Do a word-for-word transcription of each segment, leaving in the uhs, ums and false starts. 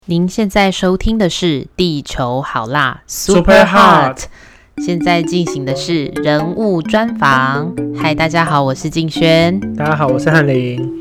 您现在收听的是《地球好辣 Super Hot》， 现在进行的是人物专访。嗨，大家好，我是静轩。 大家好，我是翰林。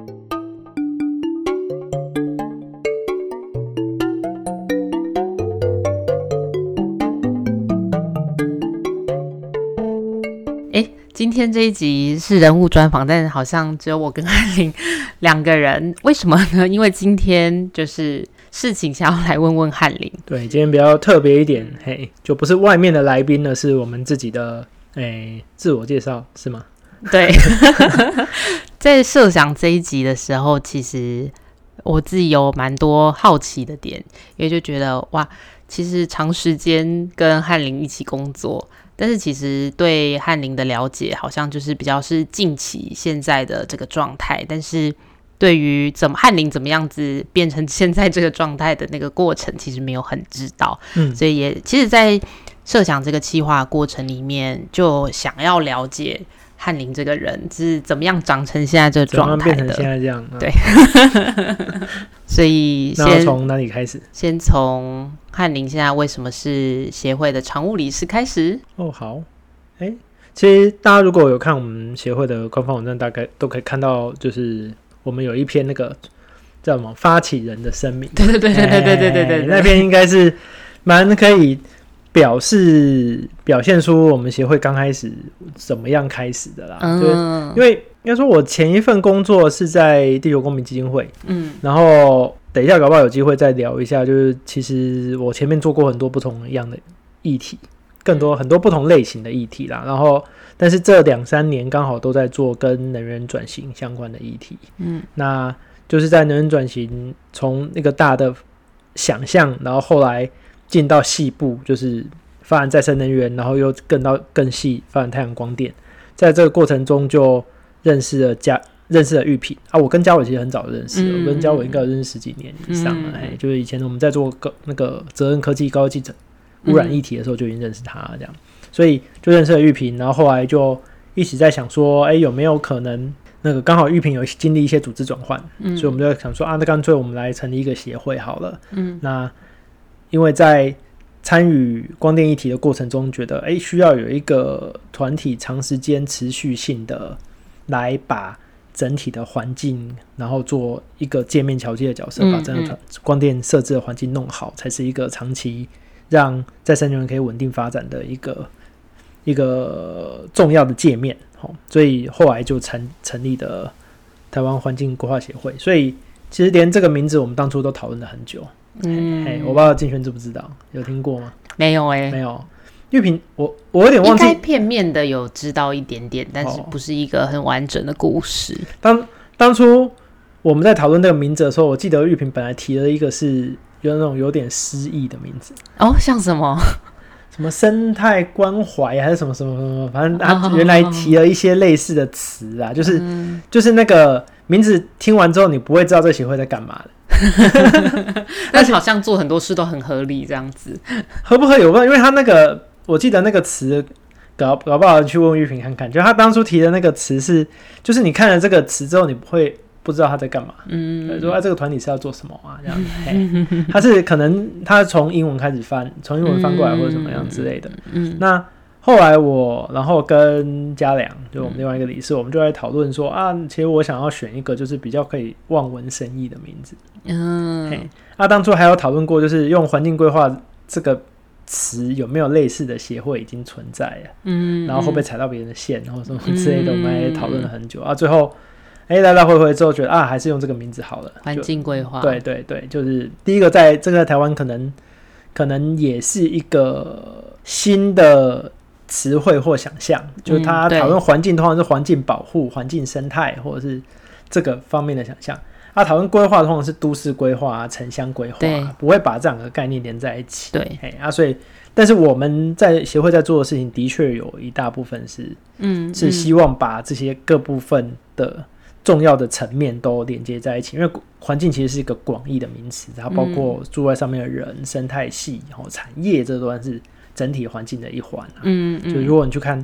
今天这一集是人物专访，但是好像只有我跟翰林两个人，为什么呢？因为今天就是事情想要来问问翰林。 对，今天比较特别一点，嘿，就不是外面的来宾了，是我们自己的诶自我介绍，是吗？ 对，在设想这一集的时候，其实我自己有蛮多好奇的点，因为就觉得哇，其实长时间跟翰林一起工作。但是其实对翰林的了解好像就是比较是近期现在的这个状态，但是对于怎么翰林怎么样子变成现在这个状态的那个过程其实没有很知道、嗯、所以也其实在设想这个企划过程里面就想要了解翰林这个人是怎么样长成现在这个状态的， 怎么样变成现在这样、啊、 对所以先那从哪里开始？ 先从翰林现在为什么是协会的常务理事开始。 哦，好，哎，其实大家如果有看我们协会的官方网站，大概都可以看到，就是我们有一篇那个叫什么发起人的声明。 对对对对对对对对 对, 对， 那篇应该是蛮可以表示表现出我们协会刚开始怎么样开始的啦。嗯，因为应该说我前一份工作是在地球公民基金会，嗯，然后等一下搞不好有机会再聊一下，就是其实我前面做过很多不同样的议题，更多很多不同类型的议题啦，然后但是这两三年刚好都在做跟能源转型相关的议题，嗯，那就是在能源转型从那个大的想象，然后后来进到细部，就是发展再生能源，然后又更到更细发展太阳光电，在这个过程中就认识了嘉认识了玉萍啊，我跟嘉伟其实很早就认识了，嗯、我跟嘉伟应该有认识十几年以上了，嗯、就是以前我们在做那个责任科技高级污染议题的时候就已经认识他这样，所以就认识了玉萍，然后后来就一起在想说，哎，有没有可能那个刚好玉萍有经历一些组织转换，嗯、所以我们就在想说啊，那干脆我们来成立一个协会好了，嗯，那因为在参与光电议题的过程中，觉得哎需要有一个团体长时间持续性的来把整体的环境，然后做一个界面桥接的角色，嗯、把整个光电设置的环境弄好，才是一个长期让再生能源可以稳定发展的一个一个重要的界面。所以后来就 成, 成立的台湾环境规划协会。所以其实连这个名字我们当初都讨论了很久。嗯，嘿嘿，我不知道静轩知不知道，有听过吗？ 没有哎、欸， 没有。玉萍，我我有点忘记， 应该片面的有知道一点点，但是不是一个很完整的故事。 当当初我们在讨论这个名字的时候，我记得玉萍本来提了一个是有那种有点诗意的名字。 哦，像什么？ 什么生态关怀还是什么什么什么，反正他原来提了一些类似的词啊，就是、嗯、就是那个名字听完之后，你不会知道这个协会在干嘛的。 但是好像做很多事都很合理，这样子合不合理我不知道，因为他那个我记得那个词搞搞不好去问玉萍看看，就他当初提的那个词是，就是你看了这个词之后，你不会不知道他在干嘛，嗯，说、啊、这个团体是要做什么啊，这样子，嗯、他是可能他从英文开始翻，从英文翻过来或者怎么样之类的，嗯，那后来我然后跟嘉良，就我们另外一个理事，嗯、我们就在讨论说啊，其实我想要选一个就是比较可以望文生义的名字，嗯，嘿，啊，当初还有讨论过，就是用环境规划这个词有没有类似的协会已经存在了，嗯，然后会不会踩到别人的线，然后什么之类的，嗯、我们还讨论了很久啊，最后。哎，来来回回之后觉得啊，还是用这个名字好了。 环境规划， 对对对，就是第一个在这个在台湾可能可能也是一个新的词汇或想象，就是他讨论环境通常是环境保护、环境生态或者是这个方面的想象。啊，讨论规划通常是都市规划、城乡规划，不会把这两个概念连在一起。 对， 哎啊，所以但是我们在协会在做的事情，的确有一大部分是，嗯，是希望把这些各部分的。重要的层面都连接在一起，因为环境其实是一个广义的名词，它包括住在上面的人、嗯、生态系、然后产业，这都是整体环境的一环、啊。嗯嗯，就如果你去看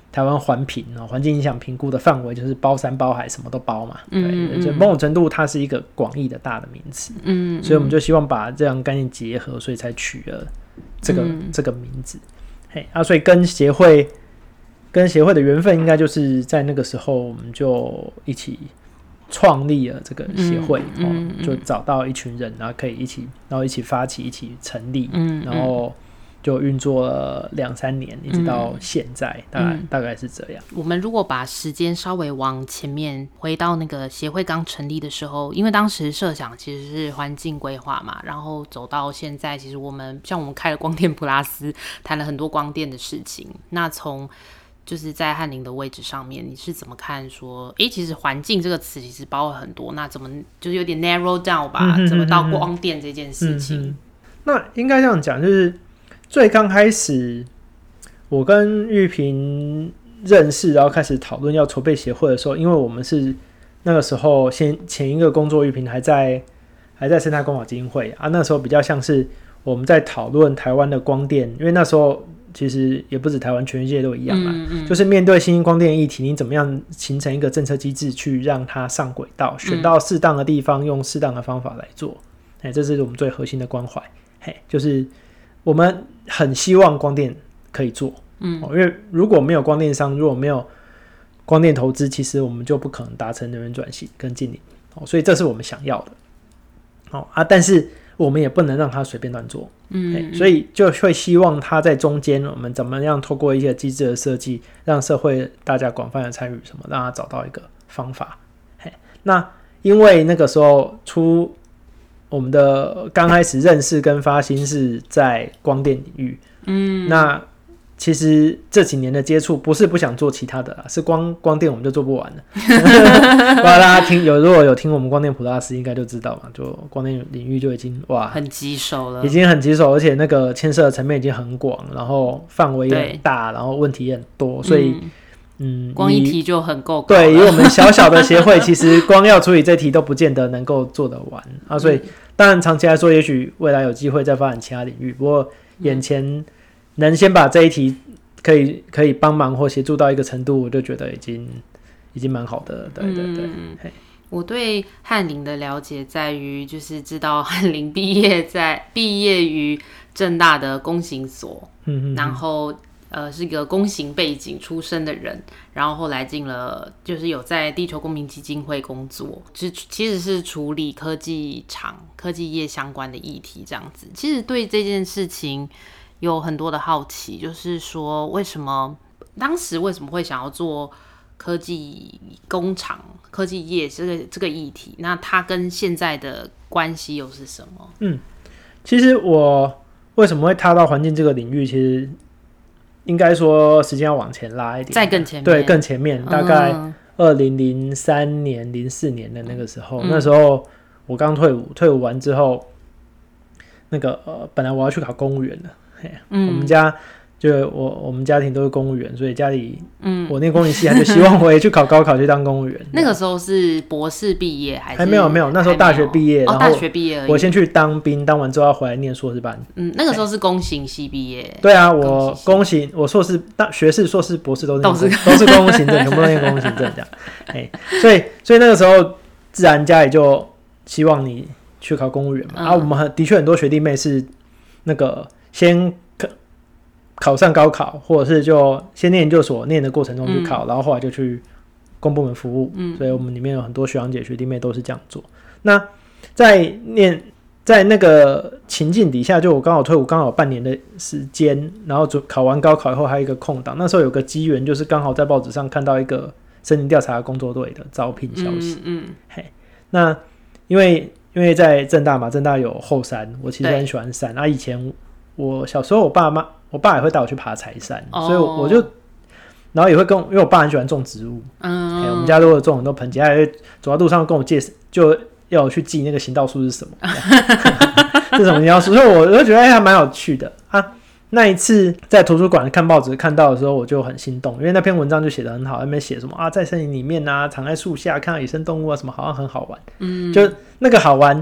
台湾环评哦，环境影响评估的范围就是包山包海，什么都包嘛。对，嗯、就某种程度它是一个广义的大的名词。嗯，所以我们就希望把这样概念结合，所以才取了这个、嗯、这个名字。嘿，啊，所以跟协会跟协会的缘分，应该就是在那个时候，我们就一起创立了这个协会，嗯嗯哦、就找到一群人，然后可以一起，然后一起发起，一起成立，嗯嗯、然后就运作了两三年，一直到现在，嗯、大概、嗯、大概是这样。 我们如果把时间稍微往前面回到那个协会刚成立的时候，因为当时设想其实是环境规划嘛，然后走到现在，其实我们像我们开了光电普拉斯，谈了很多光电的事情。那从就是在翰林的位置上面，你是怎么看说，诶，其实环境这个词其实包了很多，那怎么就是有点 narrow down 吧？嗯、怎么到光电这件事情？嗯嗯、 那应该这样讲，就是最刚开始，我跟玉萍认识，然后开始讨论要筹备协会的时候，因为我们是那个时候先前一个工作，玉萍还在还在生态光华基金会啊，那时候比较像是我们在讨论台湾的光电，因为那时候。其实也不止台湾，全世界都一样嘛、嗯嗯。就是面对新兴光电议题，你怎么样形成一个政策机制，去让它上轨道，选到适当的地方，用适当的方法来做。哎，这是我们最核心的关怀。嘿，就是我们很希望光电可以做，嗯、哦，因为如果没有光电商，如果没有光电投资，其实我们就不可能达成能源转型跟净零。哦，所以这是我们想要的。哦啊，但是我们也不能让它随便乱做。嗯，所以就会希望他在中间，我们怎么样透过一些机制的设计，让社会大家广泛的参与，什么让他找到一个方法。嘿，那因为那个时候出我们的刚开始认识跟发心是在光电领域，嗯，那其实这几年的接触不是不想做其他的啦，是光光电我们就做不完了。不知道大家听有如果有听我们光电普拉斯应该就知道嘛，就光电领域就已经哇很棘手了， 已经很棘手，而且那个牵涉的层面已经很广，然后范围也很大，然后问题也很多，所以嗯， 光一题就很够。 对，以我们小小的协会，其实光要处理这题都不见得能够做得完啊。所以、嗯、当然长期来说，也许未来有机会再发展其他领域，不过眼前能先把这一题可以可以帮忙或协助到一个程度，我就觉得已经已经蛮好的。对对对。嗯、 我对翰林的了解在于，就是知道翰林毕业在毕业于政大的工行所，嗯、然后。呃，是一个工行背景出身的人，然后后来进了，就是有在地球公民基金会工作，其实是处理科技厂、科技业相关的议题这样子。其实对这件事情有很多的好奇，就是说为什么当时为什么会想要做科技工厂、科技业这个这个议题？那它跟现在的关系又是什么？嗯， 其实我为什么会踏到环境这个领域，其实。应该说时间要往前拉一点， 再更前面， 对，更前面，大概二零零三年、零四年的那个时候，嗯、那时候我刚退伍，退伍完之后，那个呃，本来我要去考公务员的，嗯、我们家就我我们家庭都是公务员，所以家里，嗯，我念公民系，他就希望我也去考高考去当公务员。 那个时候是博士毕业还是？ 还没有没有，那时候大学毕业， 哦，大学毕业而已。 我先去当兵，当完之后要回来念硕士班。 嗯，那个时候是工行系毕业。 对啊，我工行，我硕士、大学士、硕士、博士都是都是都是公共行政，全部都念公共行政这样。哎，所以所以那个时候，自然家里就希望你去考公务员嘛。嗯、啊，我们的确很多学弟妹是那个先。考上高考，或者是就先念研究所，念的过程中去考，嗯、然后后来就去公部门服务。嗯、所以我们里面有很多学长姐、学弟妹都是这样做。那在念在那个情境底下，就我刚好退伍，刚好半年的时间，然后考完高考以后还有一个空档。那时候有个机缘，就是刚好在报纸上看到一个森林调查工作队的招聘消息。嗯嗯嘿，那因为因为在政大嘛，政大有后山，我其实很喜欢山。啊，以前我小时候我爸妈。我爸也会带我去爬柴山，哦、所以我就，然后也会跟，因为我爸很喜欢种植物，嗯，欸、我们家都有种很多盆景，他也会走在路上跟我介绍，就要我去记那个行道树是什么，是什么行道树，所以我就觉得还蛮有趣的啊。那一次在图书馆看报纸看到的时候，我就很心动，因为那篇文章就写得很好，那边写什么啊，在森林里面啊，藏在树下看到野生动物啊，什么好像很好玩，嗯，就那个好玩。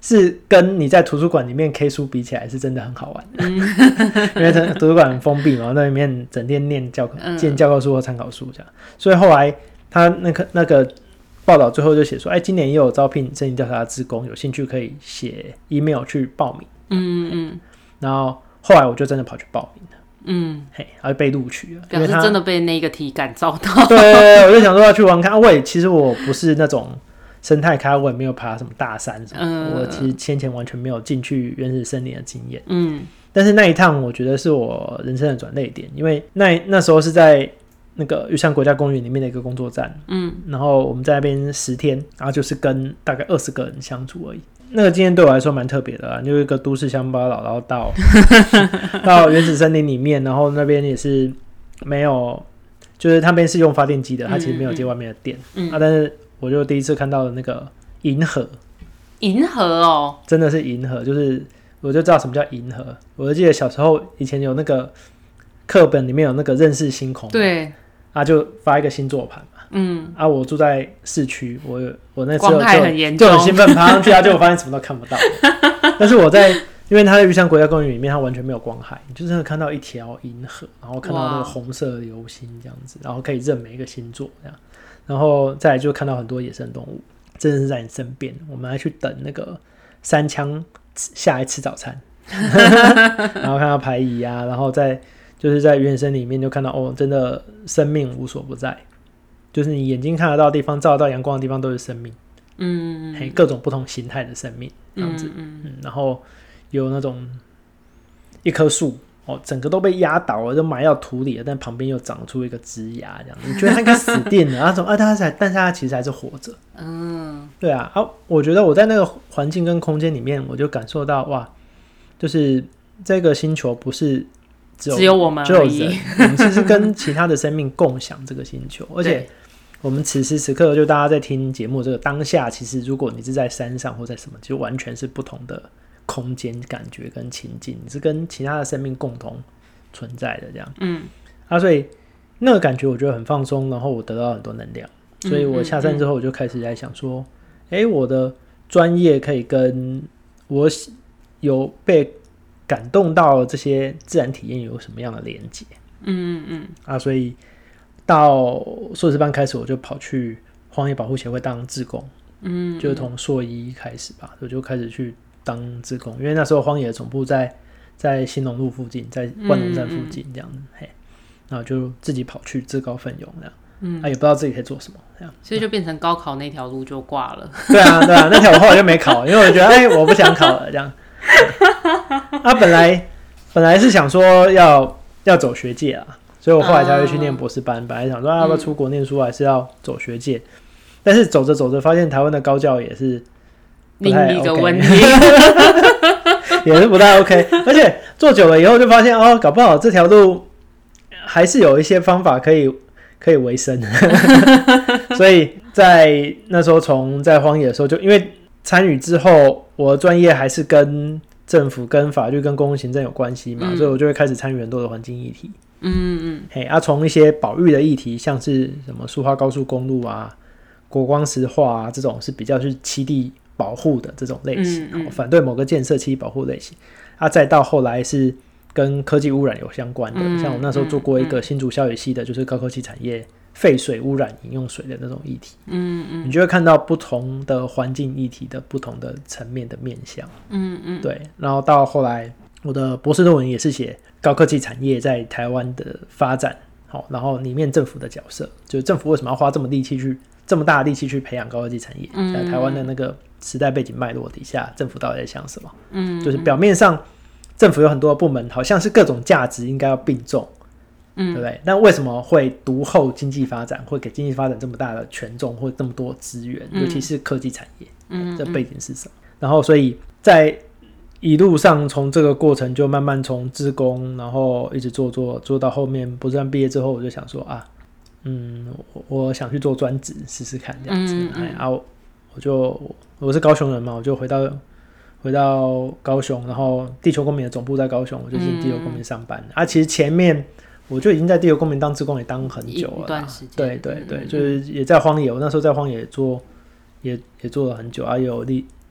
是跟你在图书馆里面 K 书比起来是真的很好玩的、嗯、因为图书馆很封闭嘛，那里面整天念教念教科书或参考书这样，所以后来他那个那个报道最后就写说，哎，今年也有招聘森林调查的志工，有兴趣可以写 email 去报名。嗯嗯，然后后来我就真的跑去报名了。嗯，嘿，然后被录取了， 表示真的被那个题感召到。 对，我就想说要去玩看。我也其实我不是那种生态咖，我也没有爬什么大山什么、嗯、我其实先前完全没有进去原始森林的经验。嗯，但是那一趟我觉得是我人生的转捩点，因为那那时候是在那个玉山国家公园里面的一个工作站。嗯，然后我们在那边十天，然后就是跟大概二十个人相处而已。那个经验对我来说蛮特别的啦，就一个都市乡巴佬，然后到到原始森林里面，然后那边也是没有，就是那边是用发电机的，它其实没有接外面的电、嗯嗯、啊。但是我就第一次看到了那个银河， 银河哦， 真的是银河，就是我就知道什么叫银河。我就记得小时候以前有那个课本里面有那个认识星空， 对， 啊就发一个星座盘。嗯啊，我住在市区，我我那次光害很严重， 就很兴奋爬上去啊，结果发现什么都看不到。但是我在，因为它在玉山国家公园里面，它完全没有光害，你就真的看到一条银河，然后看到那个红色的流星这样子，然后可以认每一个星座这样，然后再来就看到很多野生动物，真的是在你身边。我们还去等那个山羌下来吃早餐，然后看到排蚁啊，然后在就是在原生里面就看到哦，真的生命无所不在。就是你眼睛看得到的地方，照得到阳光的地方都是生命，嗯，嘿，各种不同形态的生命这样子，嗯嗯，然后有那种一棵树哦，整个都被压倒了，就埋到土里了，但旁边又长出一个枝芽，这样你觉得它应该死定了，那种啊，它才，但是它其实还是活着，嗯，对啊，啊，我觉得我在那个环境跟空间里面，我就感受到哇，就是这个星球不是只有只有我们而已， 只有人，我们其实跟其他的生命共享这个星球，而且。我们此时此刻就大家在听节目这个当下，其实如果你是在山上或在什么，就完全是不同的空间感觉跟情境，你是跟其他的生命共同存在的这样。嗯，啊，所以那个感觉我觉得很放松，然后我得到很多能量，所以我下山之后我就开始在想说，哎、欸，我的专业可以跟我有被感动到这些自然体验有什么样的连结？嗯嗯嗯，啊，所以。到硕士班开始，我就跑去荒野保护协会当志工，嗯，就从硕一开始吧，我就开始去当志工，因为那时候荒野总部在在新农路附近，在万隆站附近这样子，嗯嗯嘿，然后就自己跑去自告奋勇这样，嗯，啊，也不知道自己可以做什么，这样， 所以就变成高考那条路就挂了。 对啊，对啊，那条我后来就没考，因为我觉得哎，我不想考了这样。啊，本来本来是想说要要走学界啊。所以我后来才会去念博士班、嗯、本来想说、啊、要不要出国念书还是要走学界、嗯、但是走着走着发现台湾的高教也是不太 OK, 另一个问题也是不太 OK 而且做久了以后就发现哦，搞不好这条路还是有一些方法可以可以维生所以在那时候从在荒野的时候就因为参与之后我的专业还是跟政府跟法律跟公共行政有关系嘛、嗯、所以我就会开始参与很多的环境议题嗯嗯，嘿，啊，从一些保育的议题，像是什么苏花高速公路啊、国光石化啊，这种是比较是栖地保护的这种类型，嗯嗯、反对某个建设栖地保护类型，啊，再到后来是跟科技污染有相关的，嗯、像我那时候做过一个新竹消野系的，就是高科技产业废水污染饮用水的那种议题，嗯嗯，你就会看到不同的环境议题的不同的层面的面向，嗯嗯，对，然后到后来我的博士论文也是写。高科技产业在台湾的发展，好，然后里面政府的角色，就是政府为什么要花这么力气去这么大的力气去培养高科技产业？嗯，在台湾的那个时代背景脉络底下，政府到底在想什么？嗯，就是表面上政府有很多的部门，好像是各种价值应该要并重，嗯，对不对？但为什么会独厚经济发展，会给经济发展这么大的权重或这么多资源？尤其是科技产业，嗯，这背景是什么？然后，所以在一路上从这个过程就慢慢从志工，然后一直做做做到后面博士班毕业之后，我就想说啊，嗯，我, 我想去做专职试试看这样子，嗯嗯哎啊，我就我是高雄人嘛，我就回到回到高雄，然后地球公民的总部在高雄，我就进地球公民上班、嗯、啊。其实前面我就已经在地球公民当志工也当很久了，一段时间，对对对，嗯、就是也在荒野，我那时候在荒野做也也做了很久啊，也有历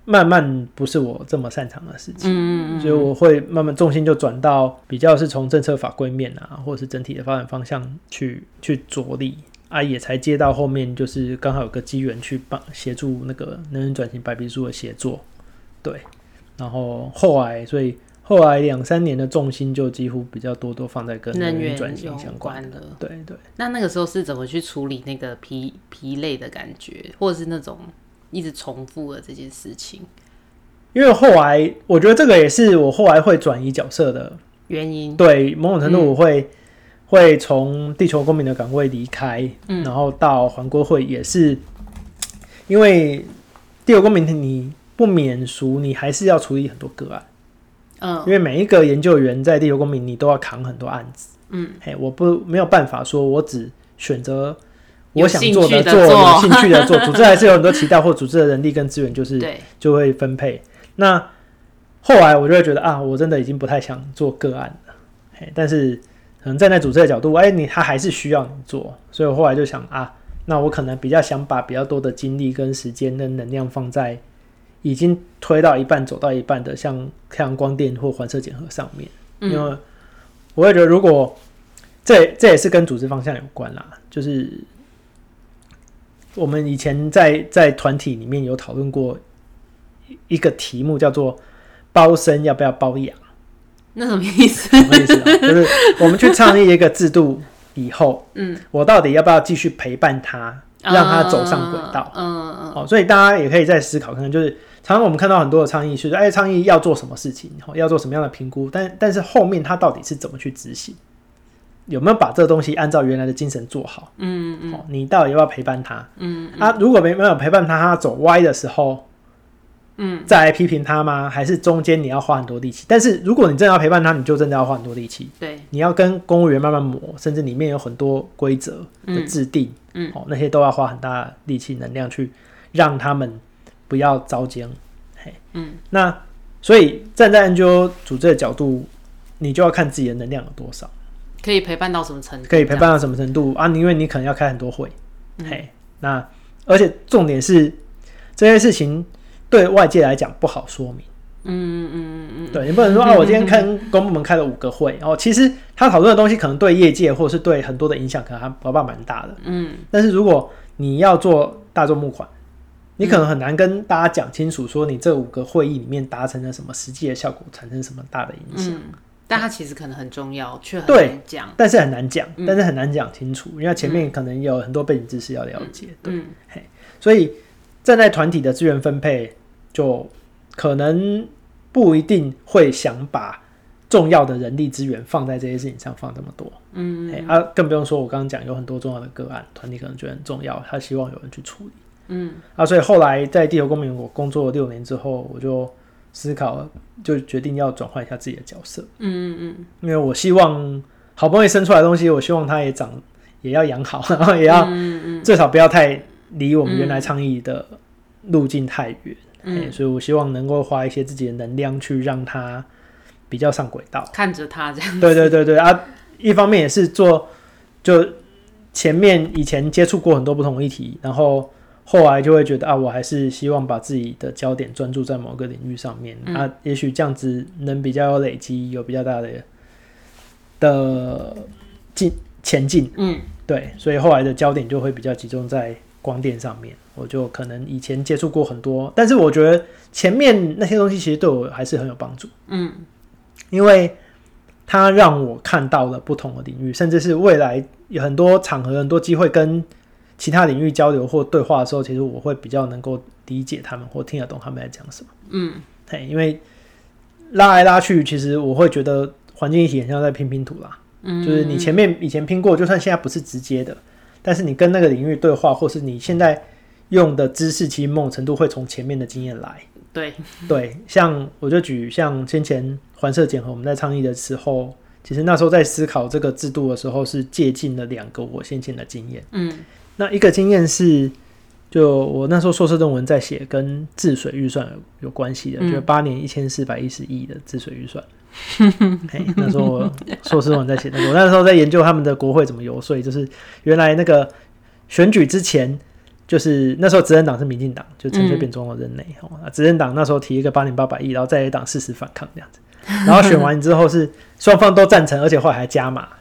慢慢不是我这么擅长的事情， 嗯嗯嗯， 所以我会慢慢重心就转到比较是从政策法规面啊，或者是整体的发展方向去去着力啊，也才接到后面就是刚好有个机缘去帮协助那个能源转型白皮书的协作，对，然后后来所以后来两三年的重心就几乎比较多都放在跟能源转型相关的，对对。 那那个时候是怎么去处理那个疲疲累的感觉，或者是那种一直重复的这件事情？ 因为后来我觉得这个也是我后来会转移角色的原因， 对，某种程度我会、嗯、会从地球公民的岗位离开、嗯、然后到环国会，也是因为地球公民你不免俗，你还是要处理很多个案，嗯，因为每一个研究员在地球公民你都要扛很多案子，嗯，嘿，我不没有办法说我只选择我想做的做，有兴趣的做，组织还是有很多期待，或组织的人力跟资源就是就会分配。那后来我就会觉得啊，我真的已经不太想做个案了，嘿，但是可能站在组织的角度，哎，你他还是需要你做，所以我后来就想啊，那我可能比较想把比较多的精力跟时间跟能量放在已经推到一半走到一半的像太阳光电或环射检核上面，嗯，因为我会觉得如果这这也是跟组织方向有关啦，就是我们以前在在团体里面有讨论过一个题目，叫做包生要不要包养。 那什么意思？ 什么意思、啊、就是我们去倡议一个制度以后，嗯，我到底要不要继续陪伴他，让他走上轨道？嗯嗯、哦、所以大家也可以再思考，可能就是常常我们看到很多的倡议是，哎，倡议要做什么事情，要做什么样的评估，但但是后面他到底是怎么去执行？有没有把这个东西按照原来的精神做好？嗯嗯、哦，你到底要不要陪伴他？嗯嗯、啊，如果没没有陪伴他，他走歪的时候。嗯，再来批评他吗？还是中间你要花很多力气？但是如果你真的要陪伴他，你就真的要花很多力气。对，你要跟公务员慢慢磨，甚至里面有很多规则的制定，嗯，嗯、哦，那些都要花很大的力气、能量去让他们不要遭奸。嘿，嗯，那所以站在 N G O 组织的角度，你就要看自己的能量有多少， 可以陪伴到什么程度？ 可以陪伴到什么程度啊？因为你可能要开很多会，嗯、嘿，那而且重点是这些事情。对外界来讲不好说明，嗯嗯嗯，对，你不能说啊，我今天跟公部门开了五个会，哦，其实他讨论的东西可能对业界或者是对很多的影响，可能还搞不好蛮大的，嗯。但是如果你要做大众募款，你可能很难跟大家讲清楚，说你这五个会议里面达成了什么实际的效果，产生什么大的影响。嗯， 但它其实可能很重要，却很难讲。 但是很难讲，嗯、但是很难讲清楚，因为前面可能有很多背景知识要了解。嗯、对，嗯、嘿，所以站在团体的资源分配。就可能不一定会想把重要的人力资源放在这些事情上放这么多，嗯，欸、啊，更不用说我刚刚讲有很多重要的个案，团体可能觉得很重要，他希望有人去处理，嗯，啊，所以后来在地球公民我工作了六年之后，我就思考，就决定要转换一下自己的角色，嗯嗯，因为我希望好不容易生出来的东西，我希望它也长也要养好，然后也要最少不要太离我们原来倡议的路径太远。嗯、所以我希望能够花一些自己的能量去让他比较上轨道， 看着他这样子。 对对对对啊，一方面也是做，就前面以前接触过很多不同的议题，然后后来就会觉得啊，我还是希望把自己的焦点专注在某个领域上面，嗯、啊，也许这样子能比较有累积，有比较大的的进前进。嗯，对，所以后来的焦点就会比较集中在光电上面。我就可能以前接触过很多，但是我觉得前面那些东西其实对我还是很有帮助，嗯，因为它让我看到了不同的领域，甚至是未来有很多场合、很多机会跟其他领域交流或对话的时候，其实我会比较能够理解他们或听得懂他们在讲什么，嗯，嘿，因为拉来拉去，其实我会觉得环境议题很像在拼拼图啦，嗯，就是你前面以前拼过，就算现在不是直接的，但是你跟那个领域对话，或是你现在用的知识其实某种程度会从前面的经验来， 对对，像我就举像先前环射检核我们在倡议的时候，其实那时候在思考这个制度的时候是借鉴了两个我先前的经验，嗯，那一个经验是就我那时候硕士论文在写跟治水预算 有, 有关系的，嗯、就是八年一千四百一十亿的治水预算。嘿，那时候我硕士论文在写那个，我那时候在研究他们的国会怎么游说，就是原来那个选举之前。 就是那时候执政党是民进党，就陈水扁总统任内、嗯哦、执政党那时候提一个八点八百亿，然后在野党誓死反抗这样子，然后选完之后是双方都赞成，而且后来还加码，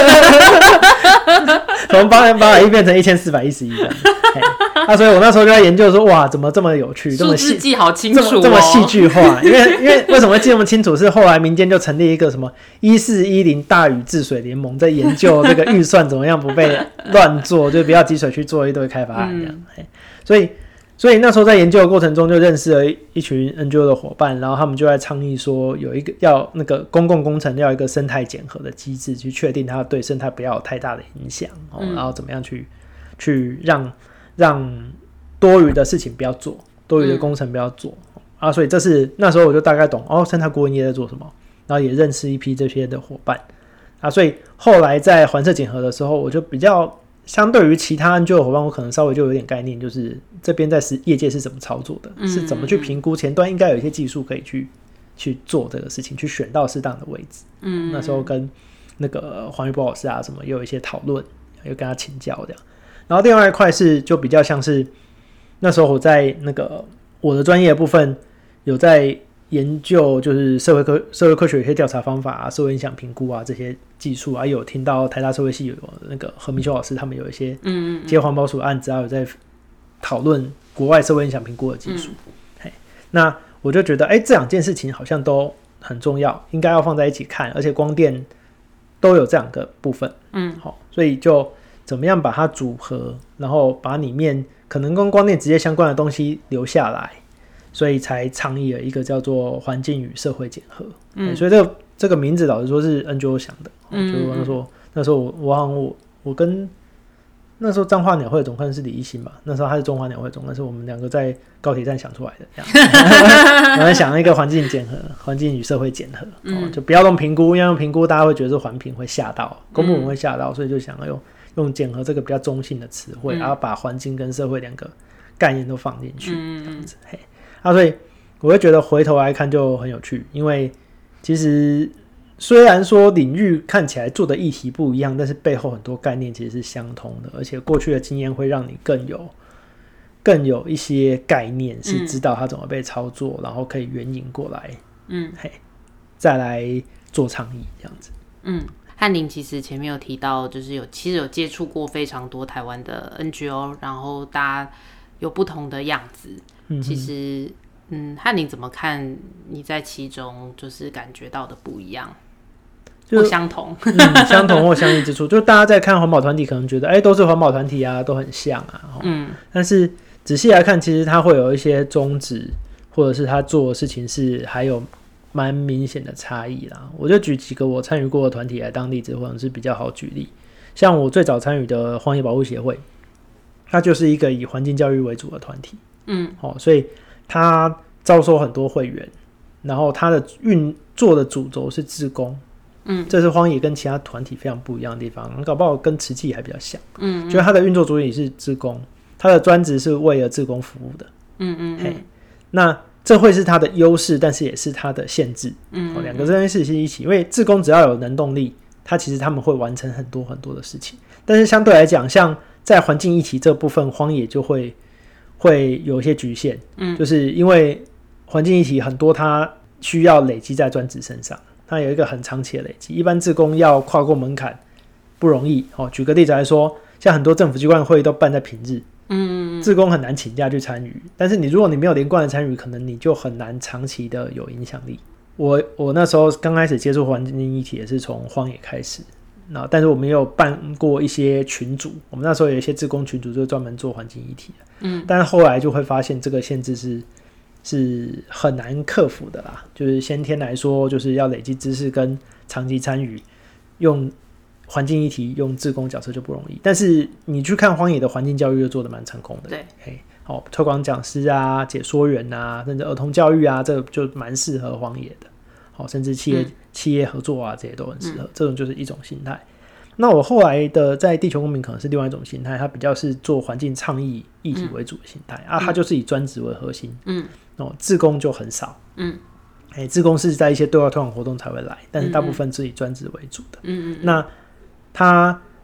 从八点八百亿变成一千四百一十亿这样子。啊，所以我那时候就在研究说，哇，怎么这么有趣，这么细，数字记好清楚、哦， 这么这么戏剧化？因为因为为什么会记那么清楚？是后来民间就成立一个什么一四一零大禹治水联盟，在研究这个预算怎么样不被乱做，就不要积水去做一堆开发案这样。嗯、所以所以那时候在研究的过程中，就认识了一群 N G O 的伙伴，然后他们就在倡议说，有一个要那个公共工程要有一个生态检核的机制，去确定它对生态不要有太大的影响、哦嗯，然后怎么样去去让。让多余的事情不要做，多余的工程不要做、嗯、啊，所以这是那时候我就大概懂哦，生态顾问业在做什么，然后也认识一批这些的伙伴啊，所以后来在环社检核的时候，我就比较相对于其他 N G O 的伙伴，我可能稍微就有点概念，就是这边在业界是怎么操作的、嗯，是怎么去评估前端应该有一些技术可以去去做这个事情，去选到适当的位置。嗯，那时候跟那个黄玉波老师啊什么也有一些讨论，又跟他请教这样。然后另外一块是就比较像是那时候我在那个我的专业的部分有在研究，就是社会科社会科学有些调查方法啊、社会影响评估啊这些技术啊，有听到台大社会系有那个何明修老师他们有一些接环保署案子啊，有在讨论国外社会影响评估的技术、嗯。那我就觉得，哎，这两件事情好像都很重要，应该要放在一起看，而且光电都有这两个部分，嗯，好，所以就。怎么样把它组合，然后把里面可能跟光电直接相关的东西留下来，所以才倡议了一个叫做环境与社会检核、嗯、所以这个这个名字老实说是 N G O 想的、嗯、就是那时候那时候我我好像我我跟那时候彰化鸟会的总干事李一新吧，那时候他是中华鸟会总干事，我们两个在高铁站想出来的这样我们想一个环境检核，环境与社会检核、嗯哦、就不要用评估，因为用评估大家会觉得是环评会吓到，公部门会吓到、嗯、所以就想要用用检核这个比较中性的词汇、嗯，然后把环境跟社会两个概念都放进去，嗯、这样子。嘿，啊，所以我会觉得回头来看就很有趣，因为其实虽然说领域看起来做的议题不一样，但是背后很多概念其实是相通的，而且过去的经验会让你更有更有一些概念，是知道它怎么被操作，嗯、然后可以援引过来，嗯，嘿，再来做倡议这样子， 嗯。翰林其实前面有提到，就是有其实有接触过非常多台湾的 N G O， 然后大家有不同的样子。嗯、其实，嗯，翰林怎么看你在其中就是感觉到的不一样，或相同？ 嗯，相同或相异之处，就大家在看环保团体，可能觉得，哎、欸，都是环保团体啊，都很像啊。嗯，但是仔细来看，其实它会有一些宗旨，或者是他做的事情是还有。蛮明显的差异啦，我就举几个我参与过的团体来当例子，或者是比较好举例。像我最早参与的荒野保护协会，它就是一个以环境教育为主的团体，嗯，哦，所以它招收很多会员，然后它的运作的主轴是志工，嗯，这是荒野跟其他团体非常不一样的地方，搞不好跟慈济还比较像，嗯，就是它的运作主体是志工，它的专职是为了志工服务的，嗯嗯嗯，那。这会是它的优势，但是也是它的限制。嗯, 嗯，两、哦、个这件事情一起，因为志工只要有能动力，他其实他们会完成很多很多的事情。但是相对来讲，像在环境议题这部分，荒野就会会有一些局限。嗯，就是因为环境议题很多，它需要累积在专职身上，它有一个很长期的累积。一般志工要跨过门槛不容易。哦，举个例子来说，像很多政府机关的会议都办在平日。嗯，志工很难请假去参与，但是你如果你没有连贯的参与，可能你就很难长期的有影响力。我我那时候刚开始接触环境议题也是从荒野开始，那但是我们也有办过一些群组，我们那时候有一些志工群组就专门做环境议题的，嗯，但是后来就会发现这个限制是是很难克服的啦，就是先天来说，就是要累积知识跟长期参与，用。环境议题用志工角色就不容易，但是你去看荒野的环境教育就做得蛮成功的。对，嘿，好，推广讲师啊、解说员啊，甚至儿童教育啊，这个就蛮适合荒野的。好，甚至企业、嗯、企业合作啊，这些都很适合、嗯。这种就是一种心态。那我后来的在地球公民可能是另外一种心态，它比较是做环境倡议议题为主的心态、嗯、啊，它就是以专职为核心。嗯，哦，志工就很少。嗯。哎，志工是在一些对外推广活动才会来，但是大部分是以专职为主的。嗯嗯。那他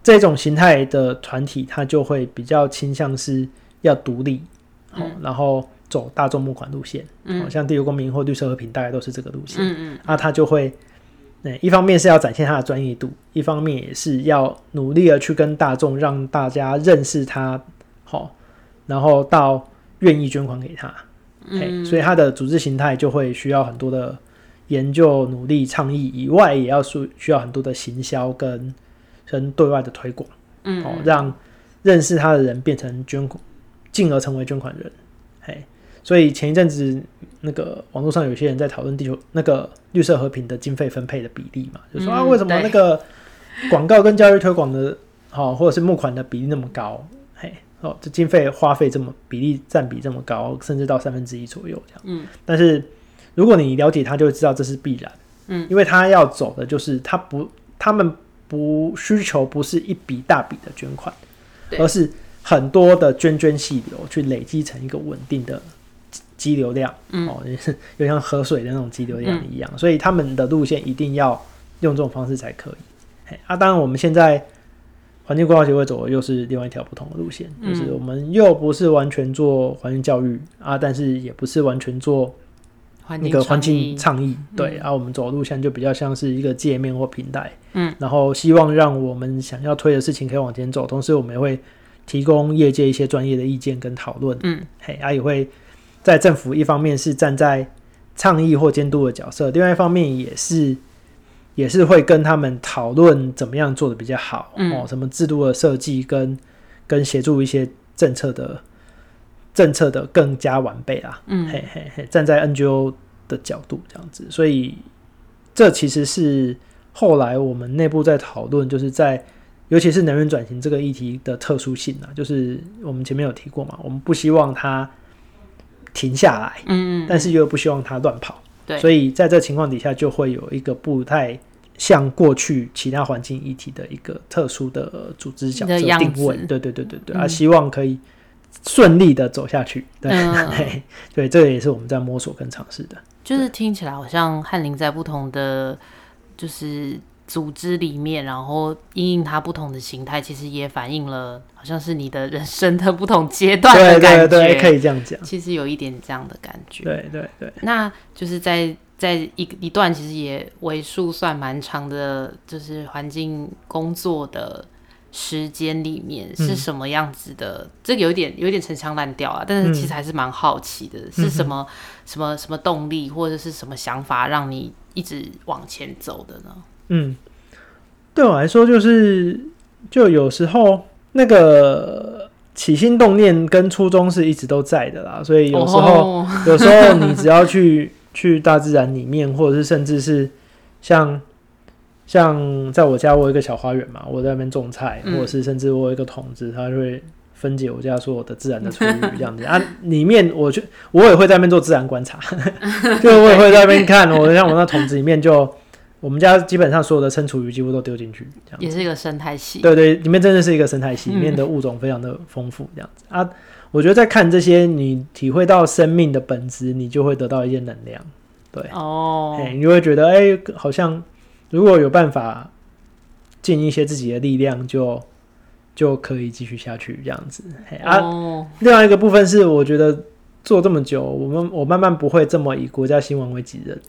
这种形态的团体，它就会比较倾向是要独立，嗯、然后走大众募款路线，嗯、像地球公民或绿色和平大概都是这个路线。嗯嗯，啊，它就会，嗯，一方面是要展现它的专业度，一方面也是要努力的去跟大众让大家认识它，好，然后到愿意捐款给他。嗯，所以它的组织形态就会需要很多的研究、努力、倡议以外，也要需要很多的行销跟跟对外的推广，嗯、哦，让认识他的人变成捐款，进而成为捐款人。嘿，所以前一阵子那个网络上有些人在讨论地球那个绿色和平的经费分配的比例嘛，就说、嗯、啊，为什么那个广告跟教育推广的，哦，或者是募款的比例那么高？嘿。哦，这经费花费这么比例占比这么高，甚至到三分之一左右这样。嗯，但是如果你了解他，就会知道这是必然。嗯，因为他要走的就是他不，他们不需求不是一笔大笔的捐款，而是很多的捐捐细流去累积成一个稳定的激流量。嗯，哦，有像河水的那种激流量一样，嗯、所以他们的路线一定要用这种方式才可以。嘿啊，当然我们现在。环境规划协会走的又是另外一条不同的路线，嗯、就是我们又不是完全做环境教育啊，但是也不是完全做那个环境倡议，对、嗯、啊，我们走的路线就比较像是一个界面或平台，嗯，然后希望让我们想要推的事情可以往前走，同时我们也会提供业界一些专业的意见跟讨论，嗯，嘿，啊，也会在政府一方面是站在倡议或监督的角色，另外一方面也是。也是会跟他们讨论怎么样做的比较好，嗯哦、什么制度的设计跟跟协助一些政策的政策的更加完备啦，嗯，嘿嘿嘿，站在 N G O 的角度这样子，所以这其实是后来我们内部在讨论，就是在尤其是能源转型这个议题的特殊性啊，就是我们前面有提过嘛，我们不希望它停下来，嗯，但是又不希望它乱跑。所以在这情况底下，就会有一个不太像过去其他环境议题的一个特殊的组织角色定位，对对对对对、嗯、啊，希望可以顺利的走下去，对、嗯、对，这个也是我们在摸索跟尝试的。 就是听起来好像翰林在不同的就是组织里面，然后因应它不同的形态，其实也反映了好像是你的人生的不同阶段的感觉。 对对对，可以这样讲。 其实有一点这样的感觉。 对对对。 那就是在在 一, 一段其实也为数算蛮长的，就是环境工作的时间里面是什么样子的？嗯、这个有点有点陈腔滥调啊，但是其实还是蛮好奇的，嗯、是什么、嗯、什么什么动力或者是什么想法让你一直往前走的呢？嗯， 对我来说就是就有时候那个起心动念跟初衷是一直都在的啦，所以有时候、oh. 有时候你只要去去大自然里面，或者是甚至是像像在我家我有一个小花园嘛，我在那边种菜、嗯、或者是甚至我有一个桶子，它就会分解我家所有的自然的厨余这样子啊，里面我就我也会在那边做自然观察就我也会在那边看我像我那桶子里面就我们家基本上所有的生厨余几乎都丢进去，这样子也是一个生态系。 对对，里面真的是一个生态系，里面的物种非常的丰富，这样子、嗯、啊。我觉得在看这些，你体会到生命的本质，你就会得到一些能量。对哦，你就会覺得哎、欸，好像如果有办法尽一些自己的力量就，就就可以继续下去这样子。啊，哦、另外一个部分是，我觉得做这么久，我们我慢慢不会这么以国家兴亡为己任。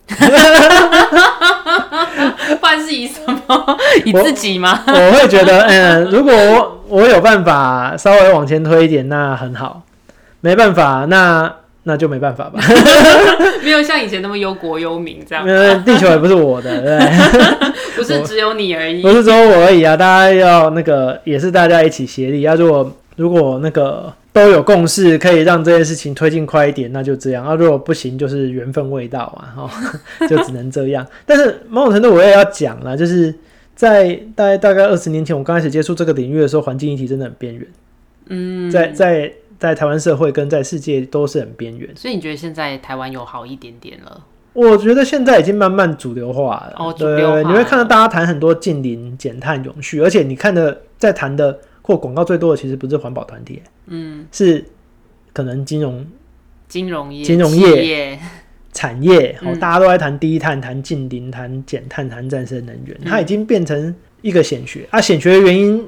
不然是以什么？以自己吗？ 我, 我会觉得，嗯，如果 我, 我有办法稍微往前推一点，那很好；没办法，那那就没办法吧。 没有像以前那么忧国忧民这样。 地球也不是我的，对不对？ 不是只有你而已， 不是只有我而已啊！大家要那个，也是大家一起协力啊。如果如果那个都有共识，可以让这件事情推进快一点，那就这样啊。如果不行，就是缘分未到啊，哦，就只能这样。但是某种程度我也要讲啦，就是在大概大概二十年前，我刚开始接触这个领域的时候，环境议题真的很边缘。嗯，在在在台湾社会跟在世界都是很边缘。 所以你觉得现在台湾有好一点点了？ 我觉得现在已经慢慢主流化了。 哦，主流化了。 对，你会看到大家谈很多近邻、减碳、永续，而且你看的在谈的或广告最多的，其实不是环保团体，嗯，是可能金融、 金融业、 金融业、产业，嗯、大家都在谈低碳、谈近邻、谈减碳、谈再生能源，嗯、它已经变成一个显学啊。显学的原因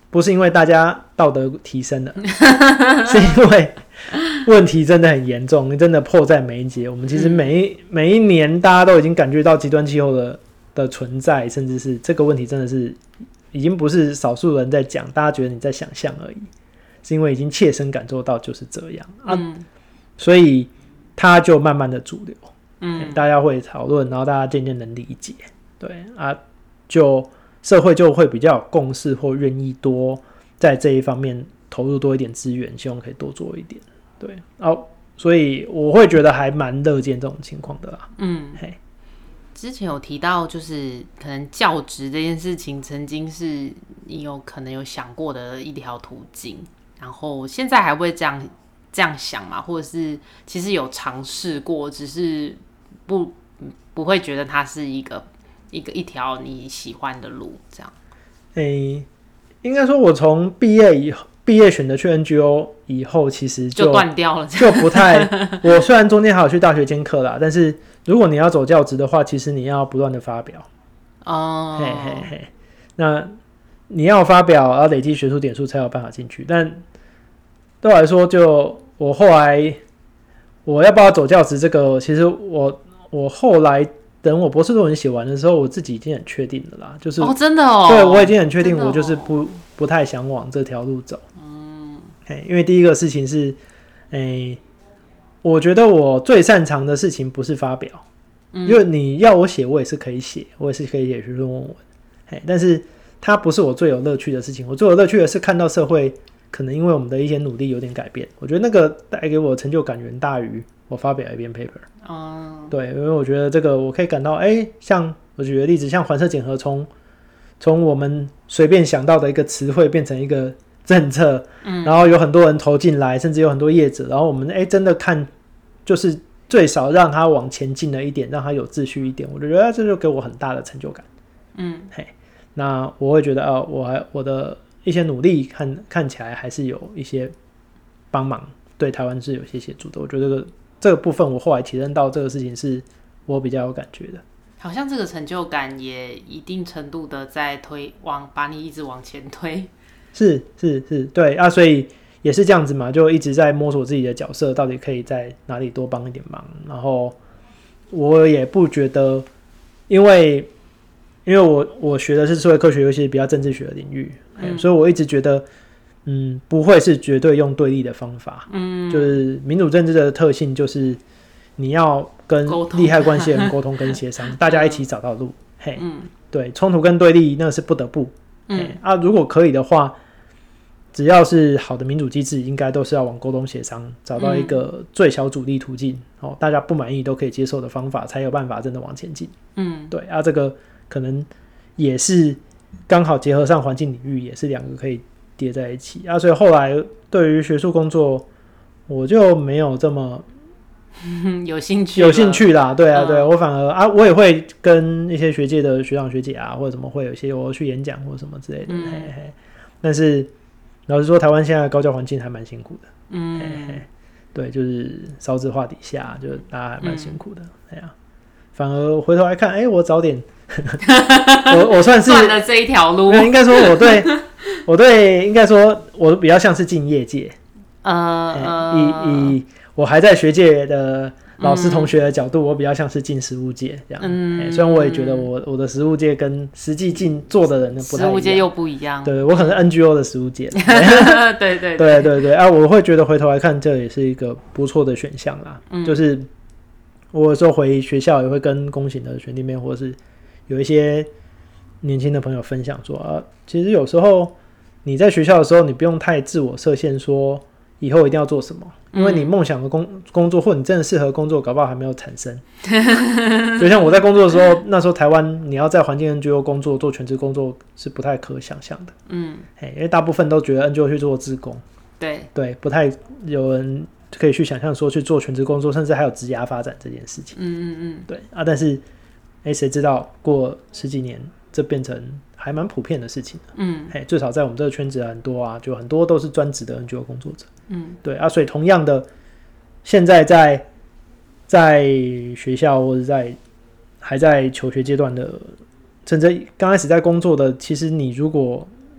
不是因为大家道德提升了，是因为问题真的很严重，真的迫在眉睫。我们其实每一、嗯、每一年大家都已经感觉到极端气候的的存在，甚至是这个问题真的是已经不是少数人在讲，大家觉得你在想象而已，是因为已经切身感受到就是这样、嗯、啊，所以它就慢慢的主流，嗯，大家会讨论，然后大家渐渐能理解，对啊，就社会就会比较有共识，或愿意多在这一方面投入多一点资源，希望可以多做一点，对，哦，所以我会觉得还蛮乐见这种情况的啦。嗯，嘿， 之前有提到，就是可能教职这件事情，曾经是你有可能有想过的一条途径，然后现在还会这样这样想吗？或者是其实有尝试过，只是不不会觉得它是一个。一个一条你喜欢的路，这样。 诶、欸，应该说，我从毕业以后，毕业选择去 N G O 以后，其实就断掉了， 就不太。我虽然中间还有去大学兼课啦，但是如果你要走教职的话，其实你要不断的发表。哦，嘿嘿嘿，那你要发表，要累积学术点数才有办法进去。但对我来说，就我后来我要不要走教职，这个其实我我后来。等我博士论文写完的时候，我自己已经很确定了啦，就是哦，真的哦， 对我已经很确定，我就是不、哦、不太想往这条路走，嗯，因为第一个事情是，诶，我觉得我最擅长的事情不是发表，嗯、因为你要我写，我也是可以写，我也是可以写学术论文，但是它不是我最有乐趣的事情，我最有乐趣的是看到社会可能因为我们的一些努力有点改变，我觉得那个带给我的成就感远大于我发表一篇 paper。哦，对，因为我觉得这个我可以感到，哎，像我举个例子，像环色检核从从我们随便想到的一个词汇变成一个政策，嗯，然后有很多人投进来，甚至有很多业者，然后我们哎真的看，就是最少让它往前进了一点，让它有秩序一点，我觉得这就给我很大的成就感。嗯，嘿，那我会觉得啊，我还我的一些努力看看起来还是有一些帮忙，对台湾是有些协助的。我觉得这个这个部分，我后来体认到这个事情是我比较有感觉的。 好像这个成就感也一定程度的在推往把你一直往前推。 是是是，对啊，所以也是这样子嘛，就一直在摸索自己的角色，到底可以在哪里多帮一点忙。然后我也不觉得，因为因为我我学的是社会科学，尤其是比较政治学的领域，嗯、所以我一直觉得，嗯，不会是绝对用对立的方法。嗯，就是民主政治的特性就是你要跟利害关系人沟通跟协商，大家一起找到路。嘿，嗯，对，冲突跟对立那是不得不。嗯啊，如果可以的话。只要是好的民主机制，应该都是要往沟通协商，找到一个最小阻力途径、嗯哦，大家不满意都可以接受的方法，才有办法真的往前进。嗯，对啊，这个可能也是刚好结合上环境领域，也是两个可以叠在一起啊。所以后来对于学术工作，我就没有这么有兴趣， 有兴趣啦。对啊，对啊、嗯，我反而啊，我也会跟一些学界的学长学姐啊，或者什么会有一些我去演讲或者什么之类的。嗯、嘿嘿，但是。老实说，台湾现在的高教环境还蛮辛苦的。嗯，嘿嘿对，就是少子化底下，就大家还蛮辛苦的。哎、嗯、呀、啊，反而回头来看，哎、欸，我早点，我我算是断了这一条路。 应该说，我对我对，应该说，我比较像是进业界。呃，欸、以以我还在学界的老师同学的角度，嗯、我比较像是进实务界这样。嗯、欸，虽然我也觉得我我的实务界跟实际进做的人不太一样， 实务界又不一样。 对，我可能是 N G O 的实务界。 对对对对对啊，我会觉得回头来看，这也是一个不错的选项啦。嗯、就是我有时候回学校也会跟公行的学弟妹，或者是有一些年轻的朋友分享说啊，其实有时候你在学校的时候，你不用太自我设限说。以后一定要做什么？因为你梦想的 工, 工作，或你真的适合工作，搞不好还没有产生。就像我在工作的时候，那时候台湾你要在环境 N G O 工作，做全职工作是不太可想象的。嗯，因为大部分都觉得 N G O 去做志工， 对对，不太有人可以去想象说去做全职工作，甚至还有职涯发展这件事情。嗯嗯嗯，对啊，但是哎，谁知道过十几年，这变成。还蛮普遍的事情的，嗯，嘿，最少在我们这个圈子很多啊，就很多都是专职的 N G O 工作者，嗯，对啊，所以同样的，现在在在学校或者在还在求学阶段的，甚至刚开始在工作的，其实你如果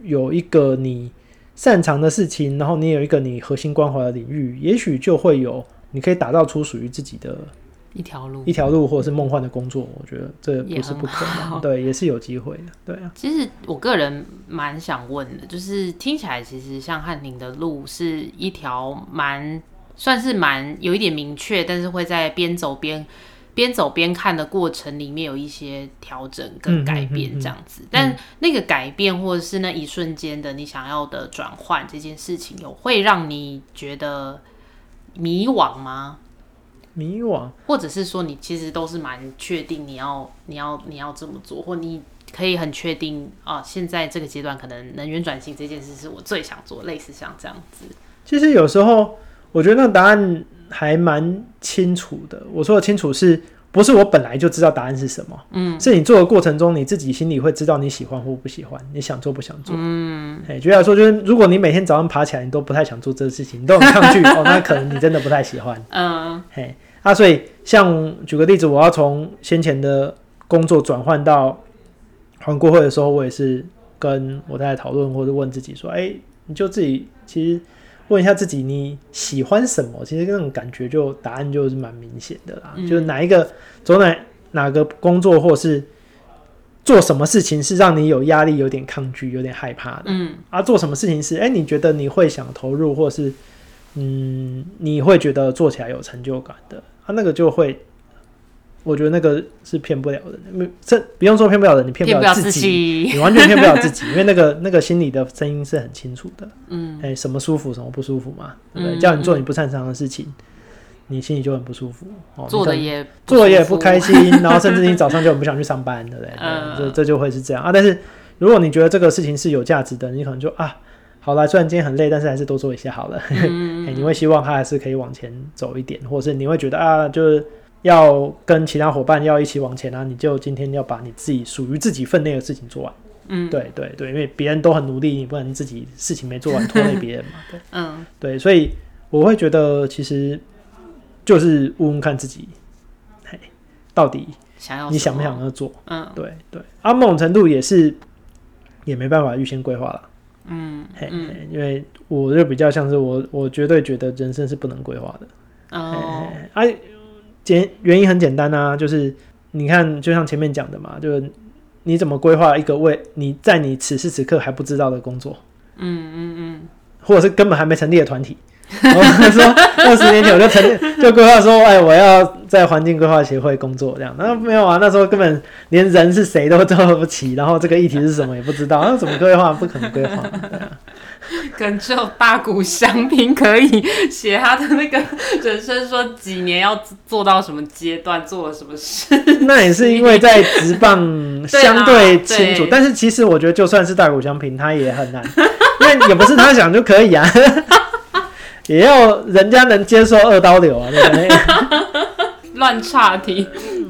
有一个你擅长的事情，然后你有一个你核心关怀的领域，也许就会有你可以打造出属于自己的一条路， 一条路或者是梦幻的工作。我觉得这不是不可能，对，也是有机会的，对啊。 其实我个人蛮想问的，就是听起来其实像翰林的路是一条蛮算是蛮有一点明确，但是会在边走边边走边看的过程里面有一些调整跟改变这样子。嗯嗯嗯嗯、但那个改变或者是那一瞬间的你想要的转换这件事情，有会让你觉得迷惘吗？ 迷惘， 或者是说你其实都是蛮确定你要你要你要这么做，或你可以很确定啊，现在这个阶段可能能源转型这件事是我最想做，类似像这样子。 其实有时候我觉得那个答案还蛮清楚的。我说的清楚是不是我本来就知道答案是什么？嗯，是你做的过程中你自己心里会知道你喜欢或不喜欢，你想做不想做。嗯，举例来说，就是如果你每天早上爬起来你都不太想做这个事情，你都很抗拒哦，那可能你真的不太喜欢。嗯，嘿，啊，所以像举个例子，我要从先前的工作转换到环国会的时候，我也是跟我太太讨论，或者问自己说，哎、欸，你就自己其实问一下自己你喜欢什么，其实那种感觉就答案就是蛮明显的啦、嗯、就是哪一个走哪哪个工作或是做什么事情是让你有压力有点抗拒有点害怕的、嗯、啊，做什么事情是哎、欸，你觉得你会想投入或是嗯你会觉得做起来有成就感的啊，那个就会我觉得那个是骗不了人，这不用说骗不了人，你骗不了自己，自己你完全骗不了自己，因为那个那个心里的声音是很清楚的，嗯，哎、欸，什么舒服，什么不舒服嘛，对不对？嗯、叫你做你不擅长的事情，你心里就很不舒服，哦、 做的也不做的也不开心，然后甚至你早上就很不想去上班，对不对？嗯、这这就会是这样啊。但是如果你觉得这个事情是有价值的，你可能就啊，好啦，虽然今天很累，但是还是多做一下好了。嗯欸、你会希望它还是可以往前走一点，或是你会觉得啊，就是要跟其他伙伴要一起往前啊，你就今天要把你自己属于自己分内的事情做完。嗯，对对对，因为别人都很努力，你不能自己事情没做完拖累别人嘛。对，嗯，对，所以我会觉得其实就是问问看自己，嘿，到底你想不想要做？嗯，对对，啊，某种程度也是也没办法预先规划了。嗯，嘿嗯嘿，因为我就比较像是我，我绝对觉得人生是不能规划的。哦，嘿嘿啊。原因很简单啊，就是你看，就像前面讲的嘛，就是你怎么规划一个为你在你此时此刻还不知道的工作，嗯嗯嗯，或者是根本还没成立的团体。我说二十年前我就成立，就规划说，哎，我要在环境规划协会工作这样。那没有啊，那时候根本连人是谁都做不起，然后这个议题是什么也不知道，那怎么规划？不可能规划。对啊， 可能只有大谷翔平可以写他的那个人生，说几年要做到什么阶段，做了什么事。 那也是因为在职棒相对清楚，但是其实我觉得就算是大谷翔平，他也很难，因为也不是他想就可以啊，也要人家能接受二刀流啊，对不对？ 乱岔题。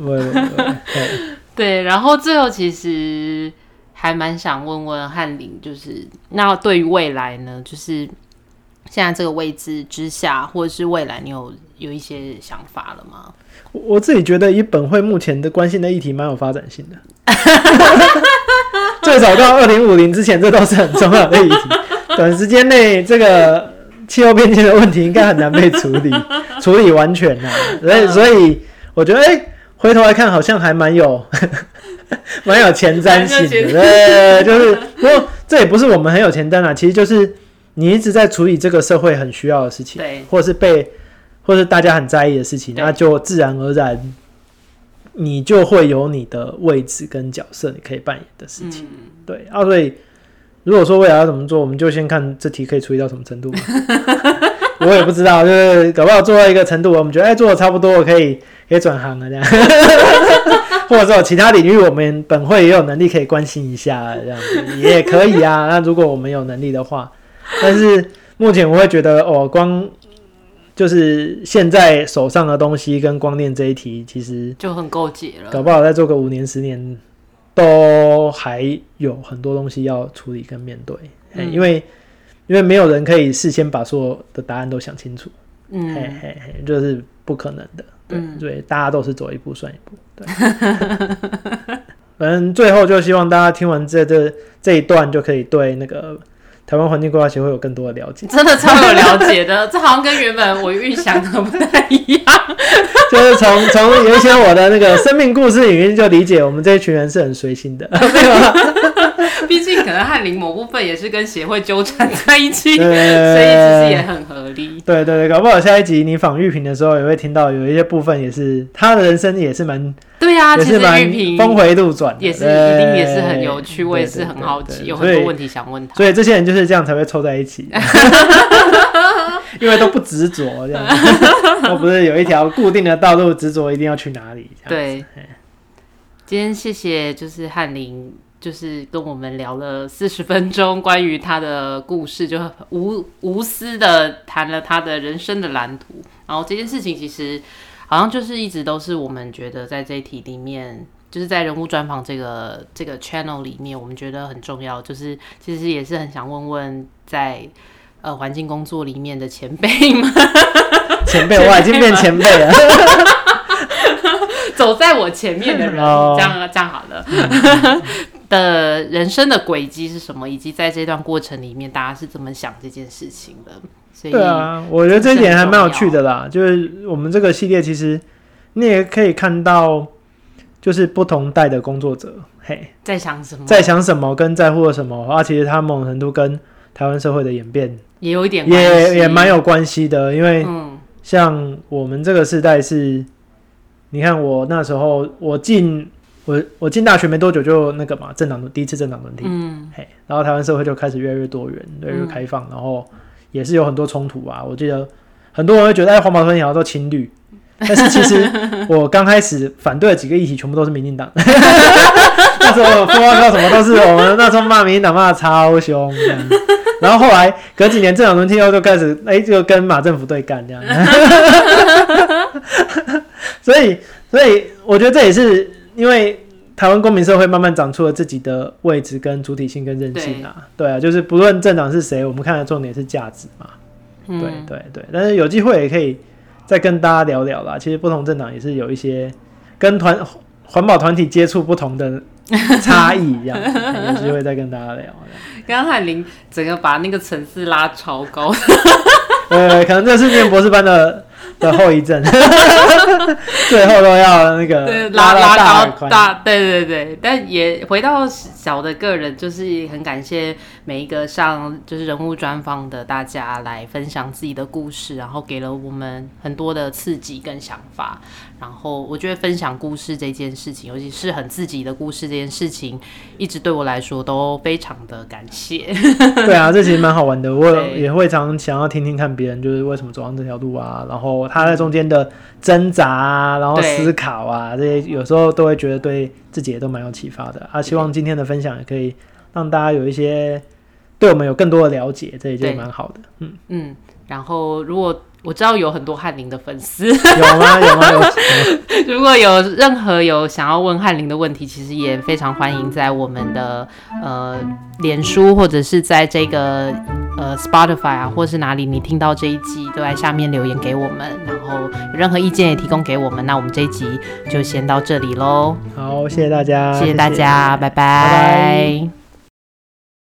对，然后最后其实还蛮想问问翰林，就是那对于未来呢，就是现在这个位置之下，或者是未来，你有有一些想法了吗？ 我自己觉得以本会目前的关心的议题蛮有发展性的，最早到二零五零之前，这都是很重要的议题。短时间内，这个气候变迁的问题应该很难被处理，处理完全啊。所以，所以我觉得，哎、欸，回头来看，好像还蛮有。蛮有前瞻性的，对，就是不过这也不是我们很有前瞻啦，其实就是你一直在处理这个社会很需要的事情，对，或是被，或是大家很在意的事情，那就自然而然，你就会有你的位置跟角色，你可以扮演的事情，嗯、对啊，所以如果说未来要怎么做，我们就先看这题可以处理到什么程度嘛。我也不知道，就是搞不好做到一个程度，我们觉得哎、欸、做的差不多，我可以可以转行了这样。或者说其他领域我们本会也有能力可以关心一下，这样子也可以啊。那如果我们有能力的话，但是目前我会觉得哦，光就是现在手上的东西跟光电这一题，其实就很够解了。 搞不好再做个五年十年，都还有很多东西要处理跟面对，嗯、因为因为没有人可以事先把所有的答案都想清楚，嗯，嘿嘿嘿，就是不可能的。对，嗯、所以大家都是走一步算一步。对， 反正最后就希望大家听完这这这一段，就可以对那个台湾环境规划协会有更多的了解。 真的超有了解的，这好像跟原本我预想的不太一样。 就是从从有一些我的那个生命故事里面就理解我们这一群人是很随心的，对吧？ 毕竟可能翰林某部分也是跟协会纠缠在一起，所以其实也很合理。 对对对，搞不好下一集你访玉萍的时候也会听到有一些部分也是他的人生也是蛮对啊， 也是蛮其实玉萍峰回路转， 也是一定也是很有趣，我也是很好奇，有很多问题想问他。 所以这些人就是这样才会凑在一起。因为都不执着，这样都不是有一条固定的道路执着一定要去哪里。 对，今天谢谢就是翰林，就是跟我们聊了四十分钟关于他的故事，就无无私的谈了他的人生的蓝图。然后这件事情其实好像就是一直都是我们觉得在这一题里面，就是在人物专访这个这个 channel 里面，我们觉得很重要，就是其实也是很想问问在。呃，环境工作里面的前辈们， 前辈，我已经变前辈了， 走在我前面的人，哦、这样这样好了。嗯、的人生的轨迹是什么，以及在这段过程里面，大家是怎么想这件事情的？所以对啊，我觉得这一点还蛮有趣的啦。就是我们这个系列，其实你也可以看到，就是不同代的工作者，嘿， 在想什么， 在想什么，跟在乎了什么，啊，其实他某种程度跟台湾社会的演变也有一点关系， 也也蛮有关系的。因为像我们这个世代是，你看我那时候我进我我进大学没多久就那个嘛政党第一次政党轮替，嗯，嘿，然后台湾社会就开始越来越多元，越来越开放，嗯、然后也是有很多冲突啊。我记得很多人会觉得哎环保团体好像都亲绿，但是其实我刚开始反对的几个议题全部都是民进党。那时候不知道什么都是我们那时候骂民进党骂的超凶这样。然后后来隔几年政党轮替后就开始哎就跟马政府对干这样。所以所以我觉得这也是因为台湾公民社会慢慢长出了自己的位置跟主体性跟韧性啊。对啊，就是不论政党是谁，我们看的重点是价值嘛。嗯、对对对，但是有机会也可以再跟大家聊聊啦。其实不同政党也是有一些跟团环保团体接触不同的差异，这样有机会再跟大家聊。 刚刚翰林整个把那个层次拉超高， 呃，可能这是念博士班的的后遗症，最后都要那个拉拉高大，对对对。但也回到小的个人，就是很感谢每一个上就是人物专访的大家来分享自己的故事，然后给了我们很多的刺激跟想法。然后我觉得分享故事这件事情，尤其是很自己的故事这件事情，一直对我来说都非常的感谢。 对啊，这其实蛮好玩的。我也会常想要听听看别人就是为什么走上这条路啊，然后他在中间的挣扎啊，然后思考啊，这些有时候都会觉得对自己也都蛮有启发的啊。希望今天的分享也可以让大家有一些对我们有更多的了解，这也就蛮好的。嗯嗯，然后如果我知道有很多翰林的粉丝， 有吗？有吗？有。 如果有任何有想要问翰林的问题，其实也非常欢迎在我们的呃脸书或者是在这个呃 Spotify 啊，或是哪里你听到这一集，都在下面留言给我们，然后有任何意见也提供给我们。那我们这一集就先到这里咯。 好，谢谢大家， 谢谢大家， 谢谢， 拜拜。拜拜。